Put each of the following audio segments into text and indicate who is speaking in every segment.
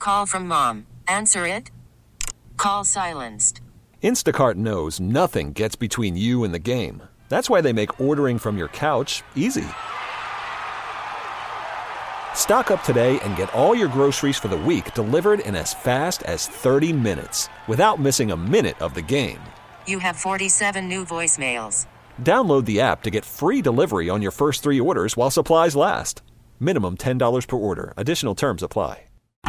Speaker 1: Call from mom. Answer it. Call silenced.
Speaker 2: Instacart knows nothing gets between you and the game. That's why they make ordering from your couch easy. Stock up today and get all your groceries for the week delivered in as fast as 30 minutes without missing a minute of the game.
Speaker 1: You have 47 new voicemails.
Speaker 2: Download the app to get free delivery on your first 3 orders while supplies last. Minimum $10 per order. Additional terms apply.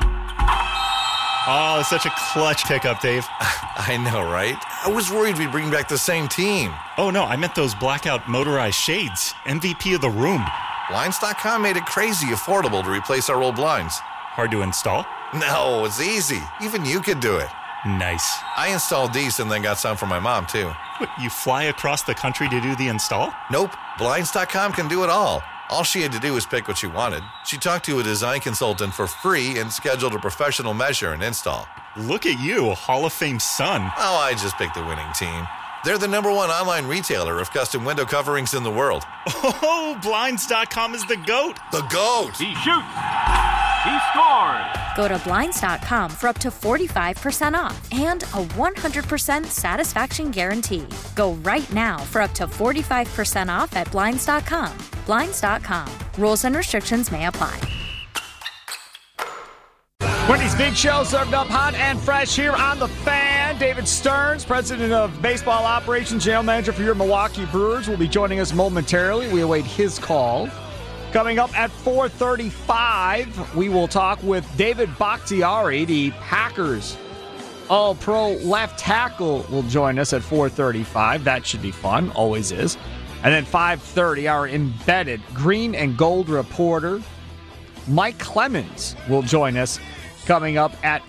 Speaker 3: Oh, such a clutch pickup, Dave.
Speaker 4: I know, right? I was worried we'd bring back the same team.
Speaker 3: Oh, no, I meant those blackout motorized shades. MVP of the room.
Speaker 4: Blinds.com made it crazy affordable to replace our old blinds.
Speaker 3: Hard to install?
Speaker 4: No, it's easy. Even you could do it.
Speaker 3: Nice.
Speaker 4: I installed these and then got some for my mom, too.
Speaker 3: What, you fly across the country to do the install?
Speaker 4: Nope. Blinds.com can do it all. All she had to do was pick what she wanted. She talked to a design consultant for free and scheduled a professional measure and install.
Speaker 3: Look at you, Hall of Fame son.
Speaker 4: Oh, I just picked the winning team. They're the #1 online retailer of custom window coverings in the world.
Speaker 3: Oh, Blinds.com is the GOAT.
Speaker 4: The GOAT.
Speaker 5: He shoots. He scores.
Speaker 6: Go to Blinds.com for up to 45% off and a 100% satisfaction guarantee. Go right now for up to 45% off at Blinds.com. Blinds.com. Rules and restrictions may apply.
Speaker 7: Wendy's Big Show served up hot and fresh here on The Fan. David Stearns, president of baseball operations, general manager for your Milwaukee Brewers, will be joining us momentarily. We await his call. Coming up at 4:35, we will talk with David Bakhtiari, the Packers All-Pro left tackle, will join us at 4:35. That should be fun, always is. And then 5:30, our embedded green and gold reporter, Mike Clemens, will join us coming up at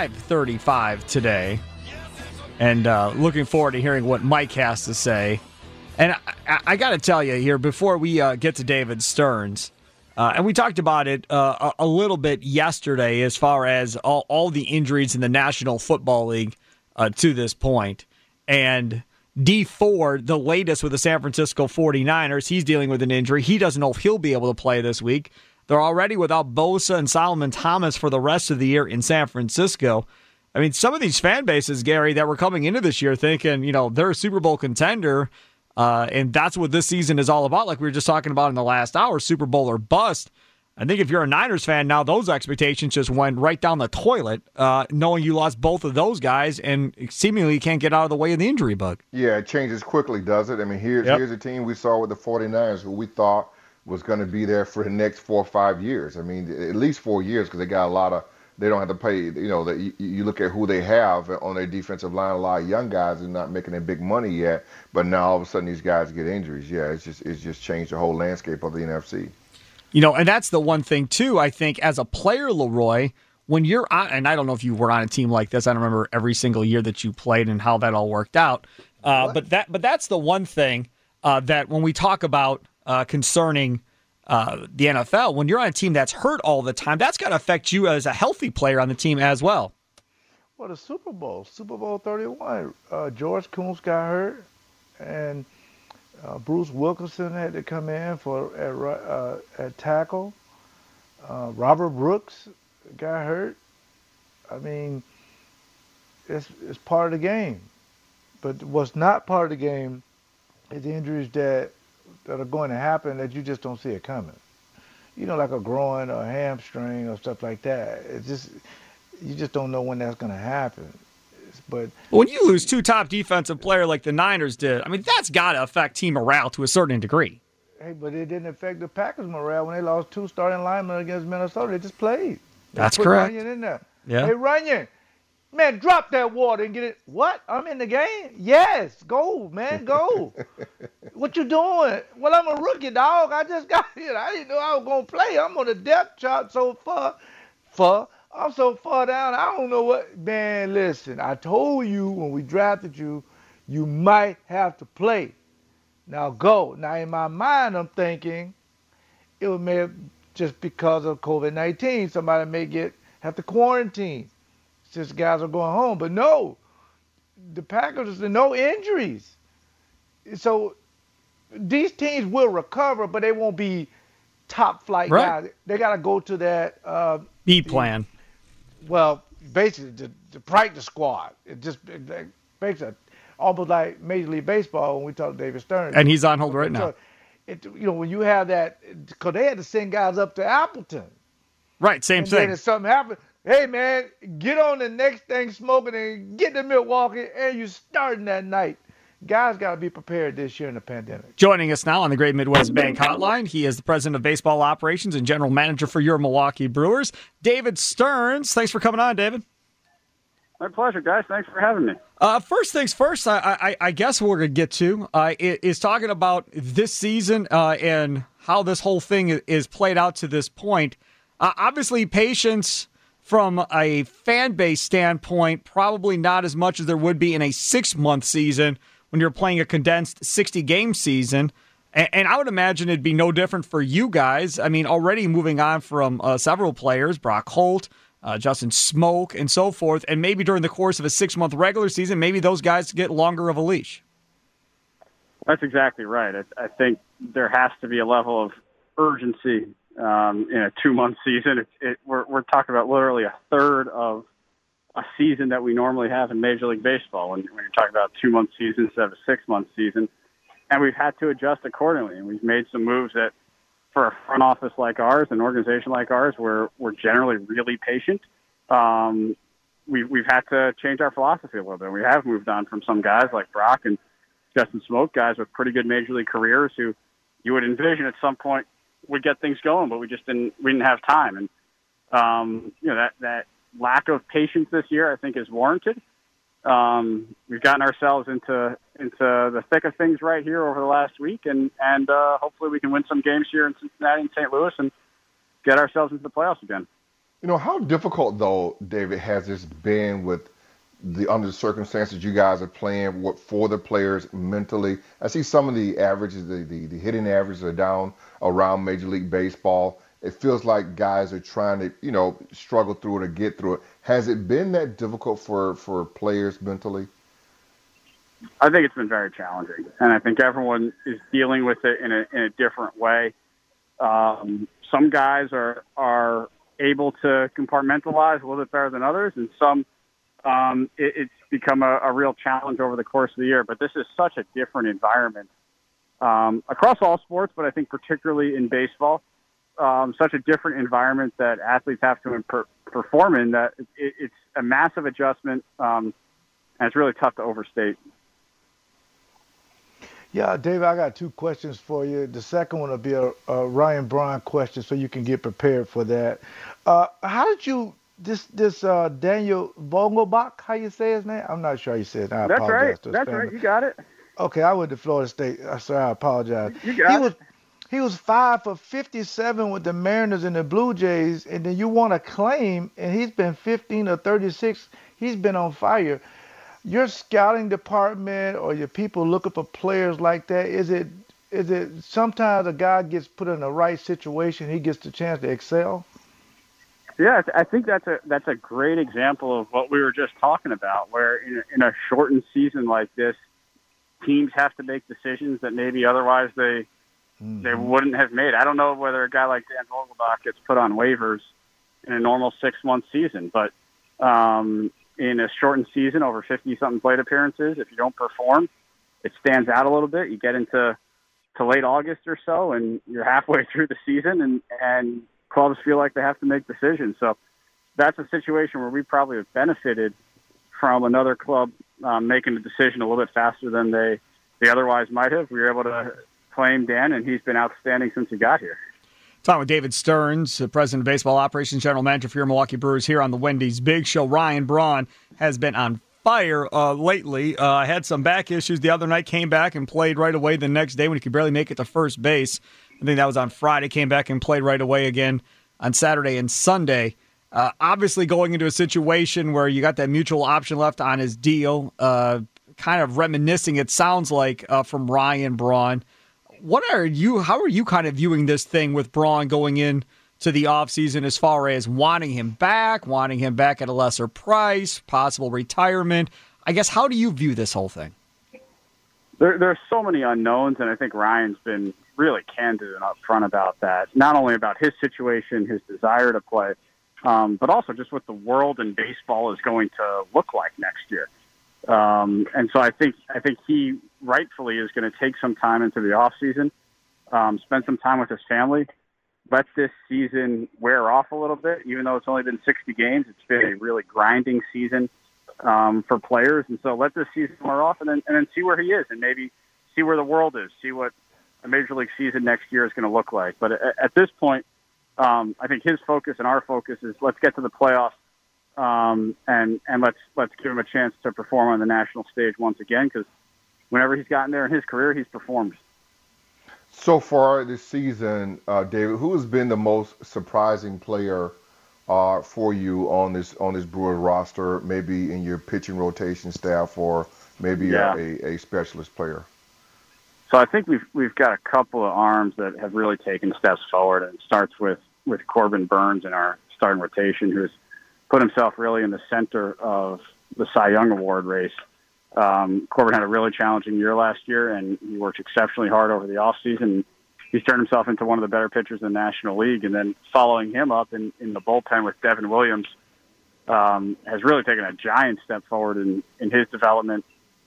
Speaker 7: 5:35 today. And looking forward to hearing what Mike has to say. And I got to tell you here, before we get to David Stearns, and we talked about it a little bit yesterday as far as all the injuries in the National Football League to this point. And Dee Ford, the latest with the San Francisco 49ers, he's dealing with an injury. He doesn't know if he'll be able to play this week. They're already without Bosa and Solomon Thomas for the rest of the year in San Francisco. I mean, some of these fan bases, Gary, that were coming into this year thinking, they're a Super Bowl contender, and that's what this season is all about, like we were just talking about in the last hour, Super Bowl or bust. I think if you're a Niners fan now, those expectations just went right down the toilet, knowing you lost both of those guys and seemingly can't get out of the way of the injury bug.
Speaker 8: Yeah, it changes quickly, does it? I mean, here's a team we saw with the 49ers who we thought was going to be there for the next 4 or 5 years. I mean, at least 4 years, because they got a lot of, they don't have to pay, you look at who they have on their defensive line, a lot of young guys are not making their big money yet, but now all of a sudden these guys get injuries. Yeah, it's just changed the whole landscape of the NFC.
Speaker 7: And that's the one thing, too, I think, as a player, Leroy, when you're on, and I don't know if you were on a team like this, I don't remember every single year that you played and how that all worked out, but that's the one thing that when we talk about concerning the NFL, when you're on a team that's hurt all the time, that's got to affect you as a healthy player on the team as well.
Speaker 9: Well, the Super Bowl 31, George Koontz got hurt, and Bruce Wilkinson had to come in at tackle. Robert Brooks got hurt. I mean, it's part of the game. But what's not part of the game is the injuries that are going to happen that you just don't see it coming. Like a groin or a hamstring or stuff like that. You just don't know when that's going to happen. But
Speaker 7: when you lose 2 top defensive players like the Niners did, I mean, that's got to affect team morale to a certain degree.
Speaker 9: Hey, but it didn't affect the Packers' morale when they lost 2 starting linemen against Minnesota. They just played.
Speaker 7: That's correct.
Speaker 9: Runyon in there.
Speaker 7: Yeah.
Speaker 9: Hey, Runyon, man, drop that water and get it. What? I'm in the game? Yes. Go, man, go. What you doing? Well, I'm a rookie, dog. I just got here. I didn't know I was going to play. I'm on the depth chart so far. I'm so far down, I don't know what. Man, listen, I told you when we drafted you, you might have to play. Now go. Now, in my mind, I'm thinking it may have, just because of COVID-19, somebody may have to quarantine since guys are going home. But no, the Packers, no injuries. So these teams will recover, but they won't be top flight guys. They got to go to that
Speaker 7: B plan.
Speaker 9: well, basically the practice squad. It makes it almost like Major League Baseball when we talk to David Stern.
Speaker 7: And he's on hold right now.
Speaker 9: When you have that, because they had to send guys up to Appleton.
Speaker 7: Right, same thing.
Speaker 9: Then if something happened, hey, man, get on the next thing smoking and get to Milwaukee, and you're starting that night. Guys got to be prepared this year in the pandemic.
Speaker 7: Joining us now on the Great Midwest Bank Hotline, he is the president of baseball operations and general manager for your Milwaukee Brewers, David Stearns. Thanks for coming on, David.
Speaker 10: My pleasure, guys. Thanks for having me.
Speaker 7: First things first, I guess we're going to get to is talking about this season and how this whole thing is played out to this point. Obviously, patience from a fan base standpoint, probably not as much as there would be in a 6-month season when you're playing a condensed 60-game season. And I would imagine it'd be no different for you guys. I mean, already moving on from several players, Brock Holt, Justin Smoak, and so forth, and maybe during the course of a 6-month regular season, maybe those guys get longer of a leash.
Speaker 10: That's exactly right. I think there has to be a level of urgency in a 2-month season. We're talking about literally a third of a season that we normally have in Major League Baseball when you're talking about a 2-month season instead of a 6-month season. And we've had to adjust accordingly. And we've made some moves that, for a front office like ours, an organization like ours, we're generally really patient. We've had to change our philosophy a little bit. We have moved on from some guys like Brock and Justin Smoak, guys with pretty good Major League careers who you would envision at some point would get things going, but we didn't have time. And that lack of patience this year, I think, is warranted. We've gotten ourselves into the thick of things right here over the last week, and hopefully we can win some games here in Cincinnati and St. Louis and get ourselves into the playoffs again.
Speaker 8: How difficult, though, David, has this been under the circumstances you guys are playing for the players mentally? I see some of the averages, the hitting averages are down around Major League Baseball. It feels like guys are trying to, struggle through it or get through it. Has it been that difficult for players mentally?
Speaker 10: I think it's been very challenging, and I think everyone is dealing with it in a different way. Some guys are able to compartmentalize a little bit better than others, and some it's become a real challenge over the course of the year. But this is such a different environment across all sports, but I think particularly in baseball. Such a different environment that athletes have to perform in that it's a massive adjustment, and it's really tough to overstate.
Speaker 9: Yeah, David, I got 2 questions for you. The second one will be a Ryan Braun question, so you can get prepared for that. How did you Daniel Vogelbach? How you say his name? I'm not sure how you say it. I
Speaker 10: That's
Speaker 9: apologize.
Speaker 10: right. That's right. You got it.
Speaker 9: Okay, I went to Florida State, so I apologize.
Speaker 10: You got it.
Speaker 9: He was 5 for 57 with the Mariners and the Blue Jays, and then you want to claim, and he's been 15 or 36. He's been on fire. Your scouting department or your people looking for players like that, is it sometimes a guy gets put in the right situation, he gets the chance to excel?
Speaker 10: Yeah, I think that's a great example of what we were just talking about, where in a shortened season like this, teams have to make decisions that maybe otherwise they wouldn't have made. I don't know whether a guy like Dan Vogelbach gets put on waivers in a normal 6-month season, but in a shortened season, over 50-something plate appearances, if you don't perform, it stands out a little bit. You get into late August or so, and you're halfway through the season, and clubs feel like they have to make decisions. So that's a situation where we probably have benefited from another club making a decision a little bit faster than they otherwise might have. We were able to claim Dan, and he's been outstanding since he got here.
Speaker 7: Talking with David Stearns, President of Baseball Operations, General Manager for your Milwaukee Brewers here on the Wendy's Big Show. Ryan Braun has been on fire lately. Had some back issues the other night, came back and played right away the next day when he could barely make it to first base. I think that was on Friday, came back and played right away again on Saturday and Sunday. Obviously going into a situation where you got that mutual option left on his deal, kind of reminiscing, it sounds like, from Ryan Braun. How are you kind of viewing this thing with Braun going in to the offseason as far as wanting him back at a lesser price, possible retirement? I guess, how do you view this whole thing?
Speaker 10: There's so many unknowns, and I think Ryan's been really candid and upfront about that, not only about his situation, his desire to play, but also just what the world and baseball is going to look like next year. And so I think he rightfully is going to take some time into the off season, spend some time with his family, let this season wear off a little bit. Even though it's only been 60 games, it's been a really grinding season for players. And so let this season wear off and then see where he is and maybe see where the world is, see what a major league season next year is going to look like. But at this point, I think his focus and our focus is let's get to the playoffs. And let's give him a chance to perform on the national stage once again, because whenever he's gotten there in his career, he's performed.
Speaker 8: So far this season, David, who has been the most surprising player for you on this Brewers roster, maybe in your pitching rotation staff or maybe a specialist player?
Speaker 10: So I think we've got a couple of arms that have really taken steps forward, and it starts with Corbin Burns in our starting rotation, who's put himself really in the center of the Cy Young Award race. Corbin had a really challenging year last year, and he worked exceptionally hard over the offseason. He's turned himself into one of the better pitchers in the National League, and then following him up in the bullpen with Devin Williams has really taken a giant step forward in his development.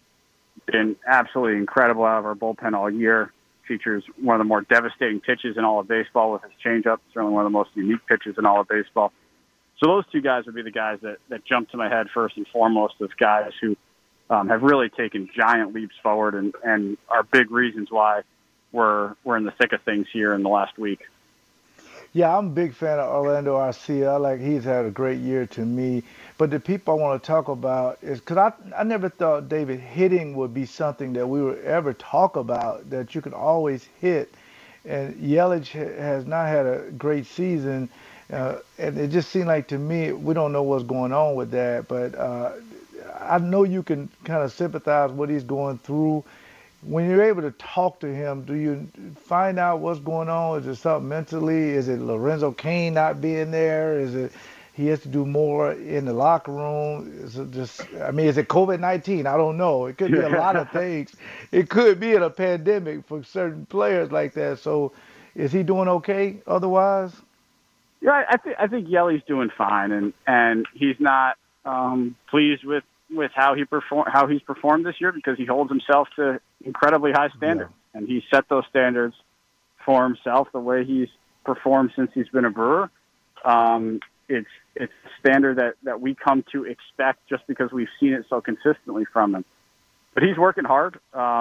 Speaker 10: Been absolutely incredible out of our bullpen all year. Features one of the more devastating pitches in all of baseball with his changeup. Certainly one of the most unique pitches in all of baseball. So those two guys would be the guys that jump to my head first and foremost as guys who have really taken giant leaps forward and are big reasons why we're in the thick of things here in the last week.
Speaker 9: Yeah, I'm a big fan of Orlando Arcia. He's had a great year to me. But the people I want to talk about is because I never thought, David, hitting would be something that we would ever talk about, that you could always hit. And Yelich has not had a great season. And it just seemed like to me, we don't know what's going on with that. But I know you can kind of sympathize what he's going through. When you're able to talk to him, do you find out what's going on? Is it something mentally? Is it Lorenzo Cain not being there? Is it he has to do more in the locker room? Is it just, is it COVID-19? I don't know. It could be a lot of things. It could be in a pandemic for certain players like that. So is he doing okay otherwise?
Speaker 10: Yeah, I think Yelly's doing fine, and he's not pleased with how he's performed this year, because he holds himself to incredibly high standards, and he set those standards for himself the way he's performed since he's been a Brewer. It's a standard that we come to expect just because we've seen it so consistently from him. But he's working hard.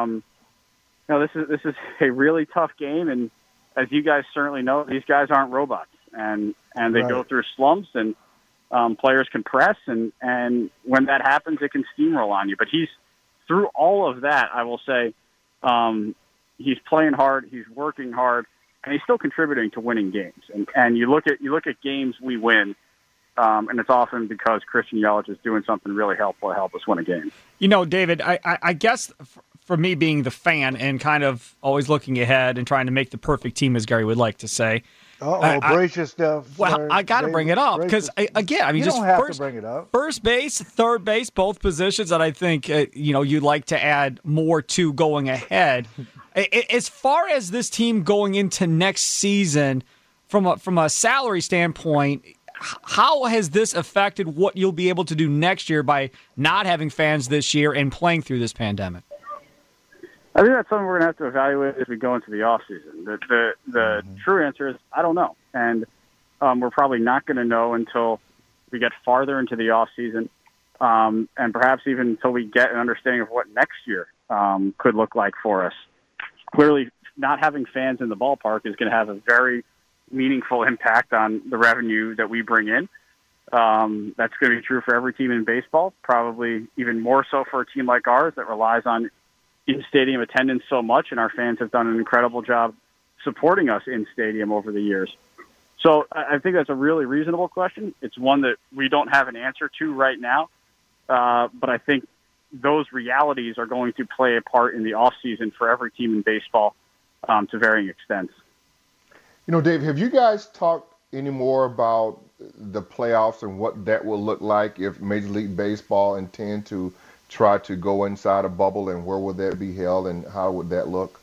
Speaker 10: This is a really tough game, and as you guys certainly know, these guys aren't robots, and they go through slumps, and players can press, and when that happens, it can steamroll on you. But he's through all of that. I will say he's playing hard, he's working hard, and he's still contributing to winning games. And you look at games we win, and it's often because Christian Yelich is doing something really helpful to help us win a game.
Speaker 7: David, I guess for me being the fan and kind of always looking ahead and trying to make the perfect team, as Gary would like to say.
Speaker 9: Brace yourself.
Speaker 7: Well, I got to bring it up because, again,
Speaker 9: you don't have to bring it up.
Speaker 7: First base, third base, both positions that I think you'd like to add more to going ahead. As far as this team going into next season, from a salary standpoint, how has this affected what you'll be able to do next year by not having fans this year and playing through this pandemic?
Speaker 10: I think that's something we're going to have to evaluate as we go into the offseason. The true answer is I don't know. And we're probably not going to know until we get farther into the offseason, and perhaps even until we get an understanding of what next year could look like for us. Clearly, not having fans in the ballpark is going to have a very meaningful impact on the revenue that we bring in. That's going to be true for every team in baseball, probably even more so for a team like ours that relies on in-stadium attendance so much, and our fans have done an incredible job supporting us in stadium over the years. So I think that's a really reasonable question. It's one that we don't have an answer to right now, but I think those realities are going to play a part in the offseason for every team in baseball to varying extents.
Speaker 8: Dave, have you guys talked any more about the playoffs and what that will look like if Major League Baseball intend to try to go inside a bubble, and where would that be held and how would that look?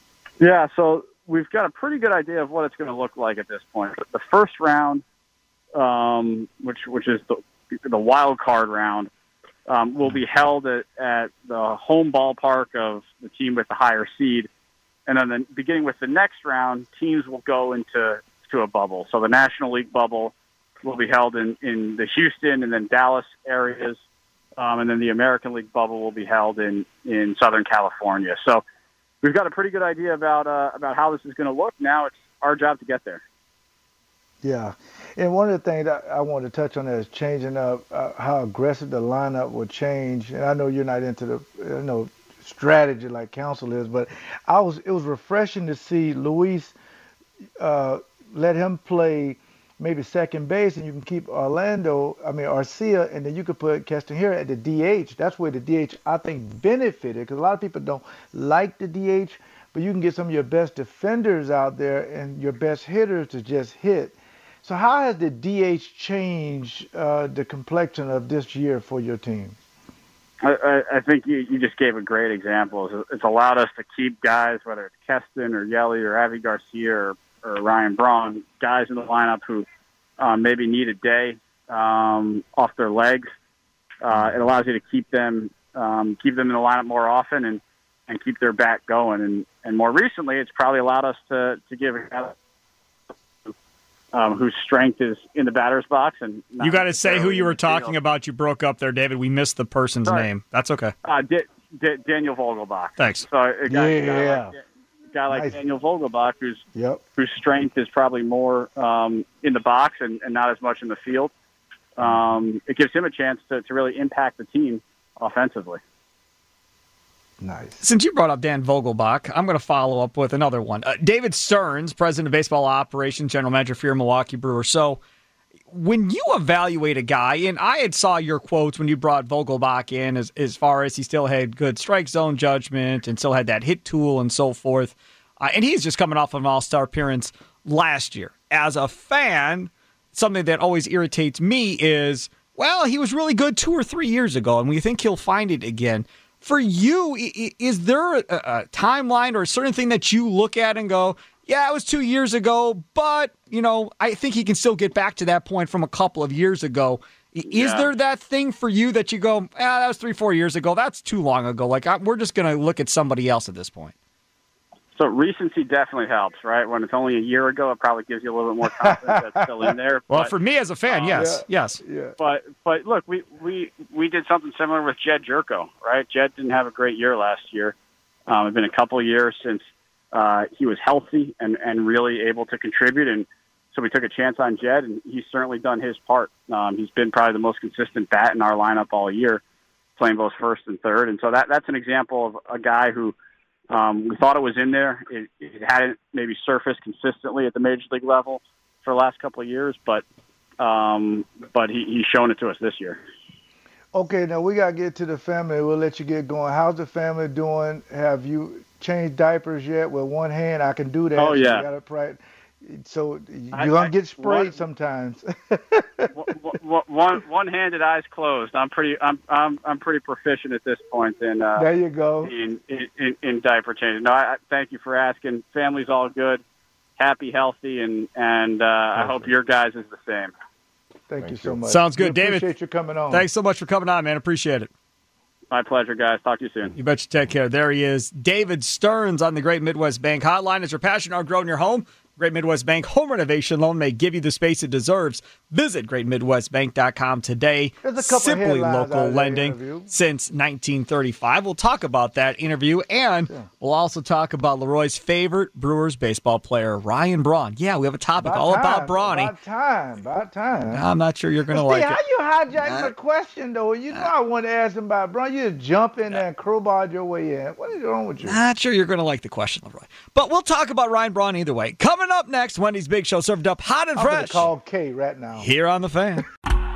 Speaker 8: Yeah,
Speaker 10: so we've got a pretty good idea of what it's going to look like at this point. The first round which is the wild card round, will be held at the home ballpark of the team with the higher seed. And then beginning with the next round, teams will go into a bubble. So the National League bubble will be held in the Houston and then Dallas areas. And then the American League bubble will be held in Southern California. So we've got a pretty good idea about how this is going to look. Now it's our job to get there.
Speaker 9: Yeah. And one of the things that I want to touch on is changing up how aggressive the lineup will change. And I know you're not into the strategy like Counsell is, but it was refreshing to see Luis let him play maybe second base, and you can keep Arcia, and then you could put Castanheira at the DH. That's where the DH, I think, benefited, because a lot of people don't like the DH, but you can get some of your best defenders out there and your best hitters to just hit. So how has the DH changed the complexion of this year for your team?
Speaker 10: I think you just gave a great example. It's allowed us to keep guys, whether it's Keston or Yelly or Avi Garcia or Ryan Braun, guys in the lineup who maybe need a day off their legs. It allows you to keep them in the lineup more often and keep their bat going. And more recently, it's probably allowed us to give a guy whose strength is in the batter's box. And
Speaker 7: you got to say who you were talking about. You broke up there, David. We missed the person's name. That's okay.
Speaker 10: Daniel Vogelbach.
Speaker 7: Thanks.
Speaker 10: So a guy like Daniel Vogelbach, whose strength is probably more in the box and not as much in the field. It gives him a chance to really impact the team offensively.
Speaker 9: Nice.
Speaker 7: Since you brought up Dan Vogelbach, I'm going to follow up with another one. David Stearns, president of baseball operations, general manager for your Milwaukee Brewers. So when you evaluate a guy, and I had saw your quotes when you brought Vogelbach in as far as he still had good strike zone judgment and still had that hit tool and so forth. And he's just coming off of an all-star appearance last year. As a fan, something that always irritates me is, well, he was really good 2 or 3 years ago, and we think he'll find it again. For you, is there a timeline or a certain thing that you look at and go, yeah, it was 2 years ago, but, I think he can still get back to that point from a couple of years ago. Is there that thing for you that you go, that was 3-4 years ago, that's too long ago. We're just going to look at somebody else at this point.
Speaker 10: So recency definitely helps, right? When it's only a year ago, it probably gives you a little bit more confidence that's still in there.
Speaker 7: Well, for me as a fan, yes.
Speaker 9: Yeah.
Speaker 10: But look, we did something similar with Jed Jerko, right? Jed didn't have a great year last year. It's been a couple of years since he was healthy and really able to contribute, and so we took a chance on Jed, and he's certainly done his part. He's been probably the most consistent bat in our lineup all year, playing both first and third, and so that's an example of a guy who we thought it was in there. It hadn't maybe surfaced consistently at the major league level for the last couple of years, but he's shown it to us this year.
Speaker 9: Okay, now we got to get to the family. We'll let you get going. How's the family doing? Have you changed diapers yet with one hand? I can do that.
Speaker 10: Oh, yeah.
Speaker 9: So you're going to get sprayed sometimes.
Speaker 10: One-handed, eyes closed. I'm pretty proficient at this point in
Speaker 9: there you go.
Speaker 10: in diaper changing. No, I thank you for asking. Family's all good, happy, healthy, and I hope your guys is the same.
Speaker 9: Thank you so much.
Speaker 7: Sounds good, David.
Speaker 9: Appreciate you coming on.
Speaker 7: Thanks so much for coming on, man. Appreciate it.
Speaker 10: My pleasure, guys. Talk to you soon.
Speaker 7: You bet you take care. There he is, David Stearns on the Great Midwest Bank Hotline. As your passion outgrowing your home, Great Midwest Bank Home Renovation Loan may give you the space it deserves. Visit greatmidwestbank.com today. Simply local lending since 1935. We'll talk about that interview, and we'll also talk about Leroy's favorite Brewers baseball player, Ryan Braun. Yeah, we have a topic about Brawny.
Speaker 9: About time.
Speaker 7: I'm not sure you're going to like it.
Speaker 9: How you hijack my question, though? You know I want to ask him about Braun. You just jump in there and crowbar your way in. What is wrong with you?
Speaker 7: Not sure you're going to like the question, Leroy. But we'll talk about Ryan Braun either way. Coming up next, Wendy's Big Show, served up hot and fresh.
Speaker 9: I'm going to call Kay right now.
Speaker 7: Here on The Fan.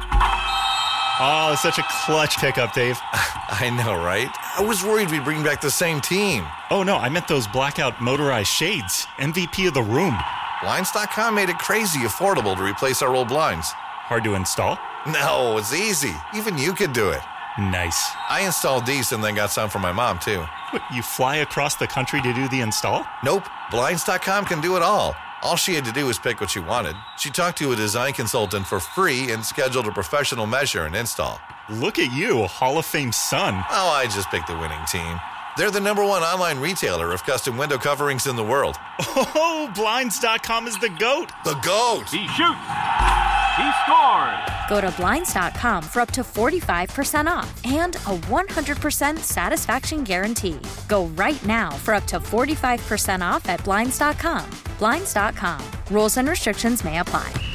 Speaker 3: Oh, such a clutch pickup, Dave.
Speaker 4: I know, right? I was worried we'd bring back the same team.
Speaker 3: Oh, no, I meant those blackout motorized shades. MVP of the room.
Speaker 4: Blinds.com made it crazy affordable to replace our old blinds.
Speaker 3: Hard to install?
Speaker 4: No, it's easy. Even you could do it.
Speaker 3: Nice.
Speaker 4: I installed these and then got some for my mom, too.
Speaker 3: What, you fly across the country to do the install?
Speaker 4: Nope. Blinds.com can do it all All she had to do was pick what she wanted. She talked to a design consultant for free and scheduled a professional measure and install.
Speaker 3: Look at you, Hall of Fame son.
Speaker 4: Oh, I just picked the winning team. They're the #1 online retailer of custom window coverings in the world.
Speaker 3: Oh, Blinds.com is the GOAT.
Speaker 4: The GOAT!
Speaker 5: He shoots. He scores.
Speaker 6: Go to Blinds.com for up to 45% off and a 100% satisfaction guarantee. Go right now for up to 45% off at Blinds.com. Blinds.com. Rules and restrictions may apply.